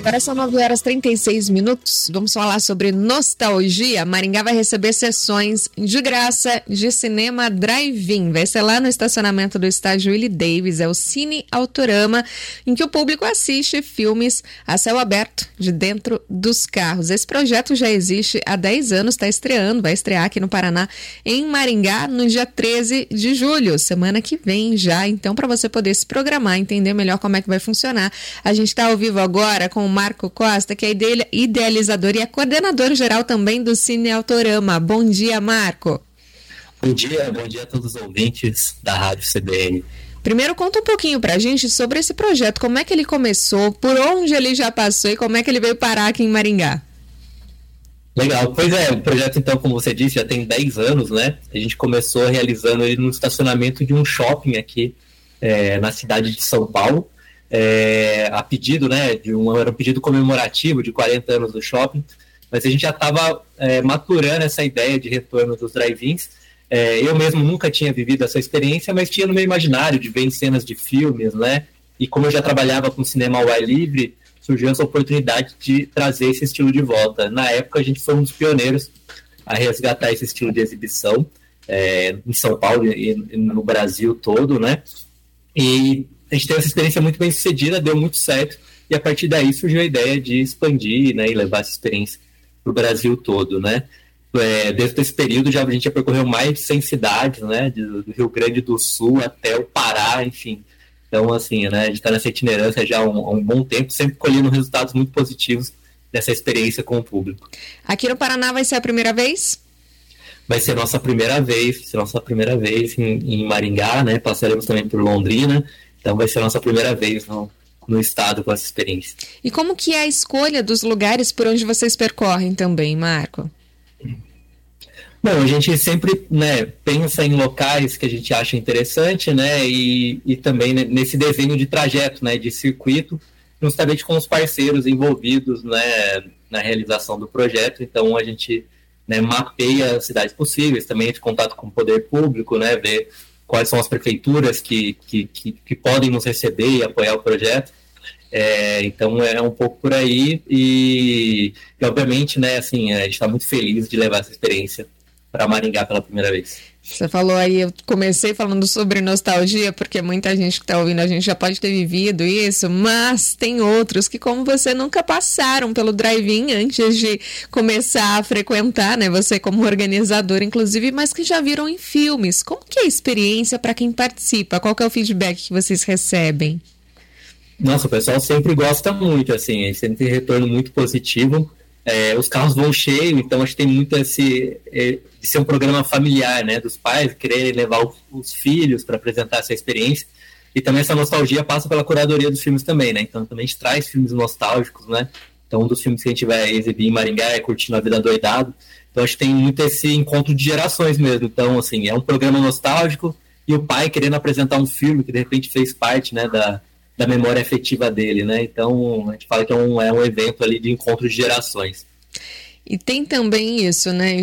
Agora são 9h36. Vamos falar sobre nostalgia. Maringá vai receber sessões de graça de cinema drive-in. Vai ser lá no estacionamento do estádio Willie Davis. É o Cine Autorama, em que o público assiste filmes a céu aberto de dentro dos carros. Esse projeto já existe há 10 anos, vai estrear aqui no Paraná, em Maringá, no dia 13 de julho, semana que vem já. Então, para você poder se programar, entender melhor como é que vai funcionar, a gente está ao vivo agora com o Marco Costa, que é idealizador e é coordenador geral também do Cine Autorama. Bom dia, Marco. Bom dia a todos os ouvintes da Rádio CBN. Primeiro, conta um pouquinho pra gente sobre esse projeto, como é que ele começou, por onde ele já passou e como é que ele veio parar aqui em Maringá. Legal, pois é, o projeto então, como você disse, já tem 10 anos, né? A gente começou realizando ele no estacionamento de um shopping aqui na cidade de São Paulo. A pedido, né, era um pedido comemorativo de 40 anos do shopping, mas a gente já estava maturando essa ideia de retorno dos drive-ins. Eu mesmo nunca tinha vivido essa experiência, mas tinha no meu imaginário de ver em cenas de filmes, né, e como eu já trabalhava com cinema ao ar livre, surgiu essa oportunidade de trazer esse estilo de volta. Na época a gente foi um dos pioneiros a resgatar esse estilo de exibição em São Paulo e no Brasil todo, né, e a gente teve essa experiência muito bem sucedida, deu muito certo, e a partir daí surgiu a ideia de expandir, né, e levar essa experiência para o Brasil todo, né. Desde esse período a gente já percorreu mais de 100 cidades, né, do Rio Grande do Sul até o Pará, enfim. Então, assim, né, a gente está nessa itinerância já há um bom tempo, sempre colhendo resultados muito positivos dessa experiência com o público. Aqui no Paraná vai ser a primeira vez? Vai ser nossa primeira vez em Maringá, né, passaremos também por Londrina. Então vai ser a nossa primeira vez no estado com essa experiência. E como que é a escolha dos lugares por onde vocês percorrem também, Marco? Bom, a gente sempre, né, pensa em locais que a gente acha interessante, né, e também nesse desenho de trajeto, né, de circuito, justamente com os parceiros envolvidos, né, na realização do projeto. Então a gente, né, mapeia as cidades possíveis, também de contato com o poder público, né, ver quais são as prefeituras que podem nos receber e apoiar o projeto. Então é um pouco por aí e obviamente, né, assim, a gente está muito feliz de levar essa experiência para Maringá pela primeira vez. Você falou aí, eu comecei falando sobre nostalgia, porque muita gente que está ouvindo a gente já pode ter vivido isso, mas tem outros que, como você, nunca passaram pelo drive-in antes de começar a frequentar, né? Você como organizador, inclusive, mas que já viram em filmes. Como que é a experiência para quem participa? Qual que é o feedback que vocês recebem? Nossa, o pessoal sempre gosta muito, assim, a gente sempre tem retorno muito positivo. Os carros vão cheios, então acho que tem muito de ser um programa familiar, né, dos pais quererem levar os filhos para apresentar essa experiência, e também essa nostalgia passa pela curadoria dos filmes também, né, então também a gente traz filmes nostálgicos, né, então um dos filmes que a gente vai exibir em Maringá é Curtindo a Vida Doidado, então acho que tem muito esse encontro de gerações mesmo, então assim, é um programa nostálgico e o pai querendo apresentar um filme que de repente fez parte, né, da memória afetiva dele, né? Então, a gente fala que é um evento ali de encontro de gerações. E tem também isso, né?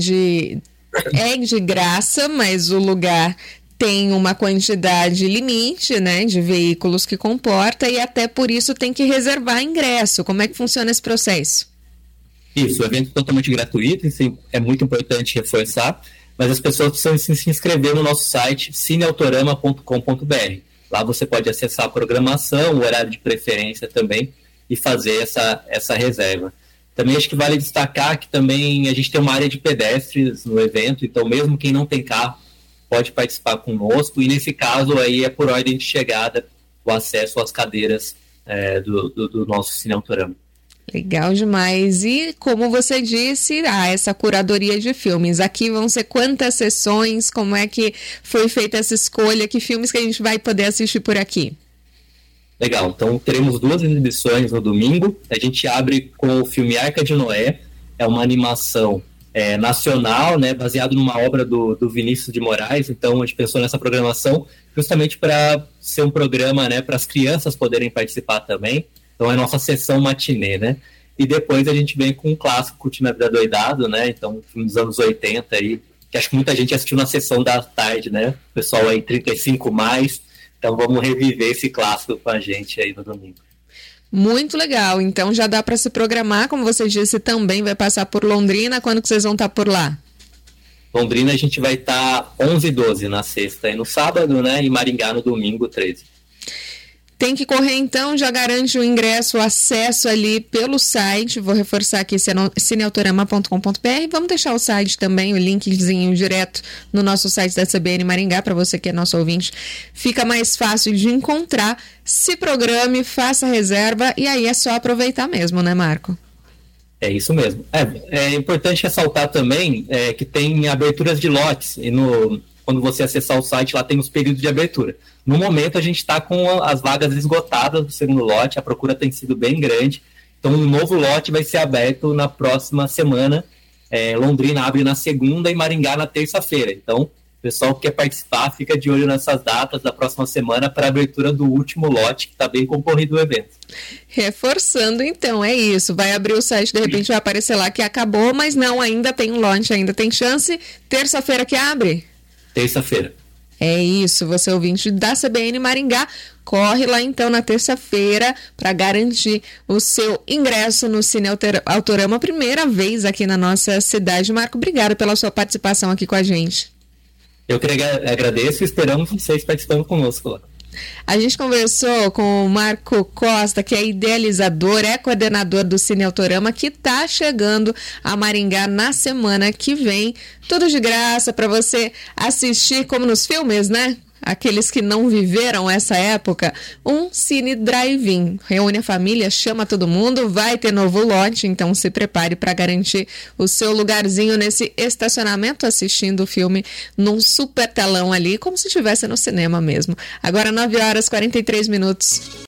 É de graça, mas o lugar tem uma quantidade limite, né? De veículos que comporta e até por isso tem que reservar ingresso. Como é que funciona esse processo? Isso, o evento é totalmente gratuito, isso é muito importante reforçar, mas as pessoas precisam se inscrever no nosso site cineautorama.com.br. Lá você pode acessar a programação, o horário de preferência também e fazer essa reserva. Também acho que vale destacar que também a gente tem uma área de pedestres no evento, então mesmo quem não tem carro pode participar conosco, e nesse caso aí é por ordem de chegada o acesso às cadeiras do nosso Cine Autorama. Legal demais. E como você disse, essa curadoria de filmes. Aqui vão ser quantas sessões? Como é que foi feita essa escolha? Que filmes que a gente vai poder assistir por aqui? Legal. Então teremos 2 exibições no domingo. A gente abre com o filme Arca de Noé. É uma animação nacional, né, baseado numa obra do Vinícius de Moraes. Então a gente pensou nessa programação justamente para ser um programa, né, para as crianças poderem participar também. Então é a nossa sessão matinê, né? E depois a gente vem com um clássico, Curtindo a Vida Doidado, né? Então, filme dos anos 80 aí, que acho que muita gente assistiu na sessão da tarde, né? O pessoal aí 35+, então vamos reviver esse clássico com a gente aí no domingo. Muito legal, então já dá para se programar, como você disse, também vai passar por Londrina. Quando que vocês vão estar por lá? Londrina a gente vai estar 11 e 12 na sexta e no sábado, né? E Maringá no domingo 13. Tem que correr então, já garante o ingresso, o acesso ali pelo site. Vou reforçar aqui, cineautorama.com.br. Vamos deixar o site também, o linkzinho direto no nosso site da CBN Maringá, para você que é nosso ouvinte. Fica mais fácil de encontrar. Se programe, faça reserva e aí é só aproveitar mesmo, né, Marco? É isso mesmo. É importante ressaltar também que tem aberturas de lotes e quando você acessar o site, lá tem os períodos de abertura. No momento, a gente está com as vagas esgotadas do segundo lote, a procura tem sido bem grande, então um novo lote vai ser aberto na próxima semana. Londrina abre na segunda e Maringá na terça-feira. Então, o pessoal que quer participar, fica de olho nessas datas da próxima semana para a abertura do último lote, que está bem concorrido o evento. Reforçando, então, é isso. Vai abrir o site, de repente vai aparecer lá que acabou, mas não, ainda tem um lote, ainda tem chance. Terça-feira que abre? Terça-feira. É isso, você ouvinte da CBN Maringá, corre lá então na terça-feira para garantir o seu ingresso no Cine Autorama, primeira vez aqui na nossa cidade. Marco, obrigado pela sua participação aqui com a gente. Eu que agradeço e esperamos vocês participando conosco lá. A gente conversou com o Marco Costa, que é idealizador, é coordenador do Cine Autorama, que está chegando a Maringá na semana que vem. Tudo de graça para você assistir, como nos filmes, né? Aqueles que não viveram essa época, um Cine Drive-In. Reúne a família, chama todo mundo, vai ter novo lote, então se prepare para garantir o seu lugarzinho nesse estacionamento assistindo o filme num super telão ali, como se estivesse no cinema mesmo. Agora 9 horas e 43 minutos.